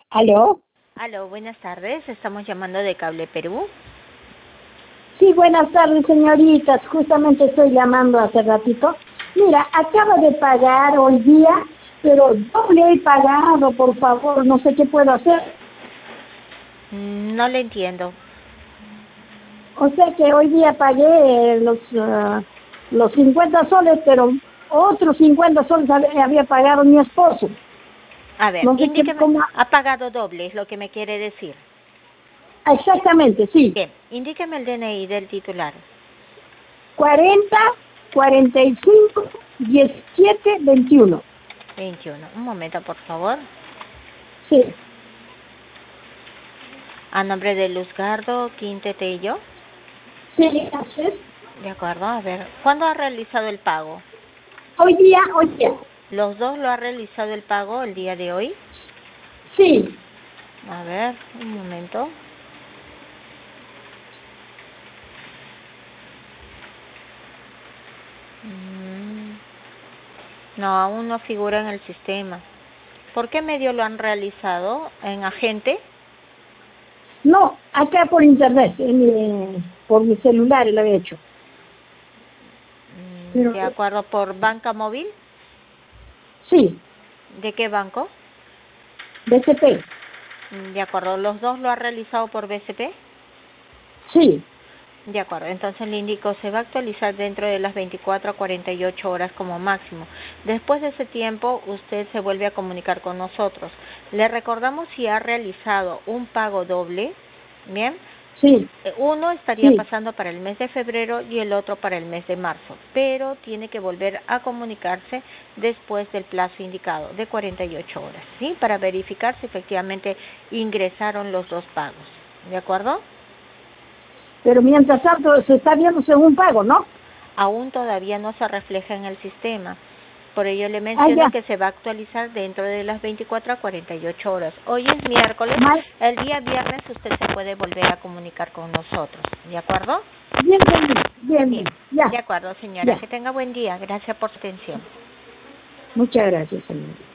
¿Aló? Aló, buenas tardes. Estamos llamando de Cable Perú. Sí, buenas tardes, señoritas. Justamente estoy llamando hace ratito. Mira, acabo de pagar hoy día, pero doble he pagado, por favor. No sé qué puedo hacer. No le entiendo. O sea que hoy día pagué los 50 soles, pero otros 50 soles había pagado mi esposo. A ver, No sé qué, indíqueme. cómo. Ha pagado doble, es lo que me quiere decir. Exactamente, sí. Bien, indíqueme el DNI del titular. 40, 45, 17, 21. 21. Un momento, por favor. Sí. A nombre de Luzgardo Quintetello. Sí, gracias. De acuerdo, a ver. ¿Cuándo ha realizado el pago? Hoy día, hoy día. ¿Los dos lo ha realizado el pago el día de hoy? Sí. A ver, un momento. No, aún no figura en el sistema. ¿Por qué medio lo han realizado? ¿En agente? No, acá por internet, por mi celular lo había hecho. Pero, De acuerdo, ¿por banca móvil? sí, ¿De qué banco? BCP. De acuerdo, ¿los dos lo ha realizado por BCP? Sí. De acuerdo, entonces le indico, se va a actualizar dentro de las 24 a 48 horas como máximo. Después de ese tiempo, usted se vuelve a comunicar con nosotros. Le recordamos si ha realizado un pago doble, ¿bien? Sí. Uno estaría Sí. pasando para el mes de febrero y el otro para el mes de marzo, pero tiene que volver a comunicarse después del plazo indicado de 48 horas, ¿sí? Para verificar si efectivamente ingresaron los dos pagos, ¿de acuerdo? Pero mientras tanto se está viendo según pago, ¿no? Aún todavía no se refleja en el sistema. Por ello le Ah, menciono ya. que se va a actualizar dentro de las 24 a 48 horas. Hoy es miércoles, Mal. el día viernes usted se puede volver a comunicar con nosotros, ¿de acuerdo? Bien, bien, bien. Bien, Bien, bien. Ya. de acuerdo, señora. Ya. Que tenga buen día. Gracias por su atención. Muchas gracias, señor.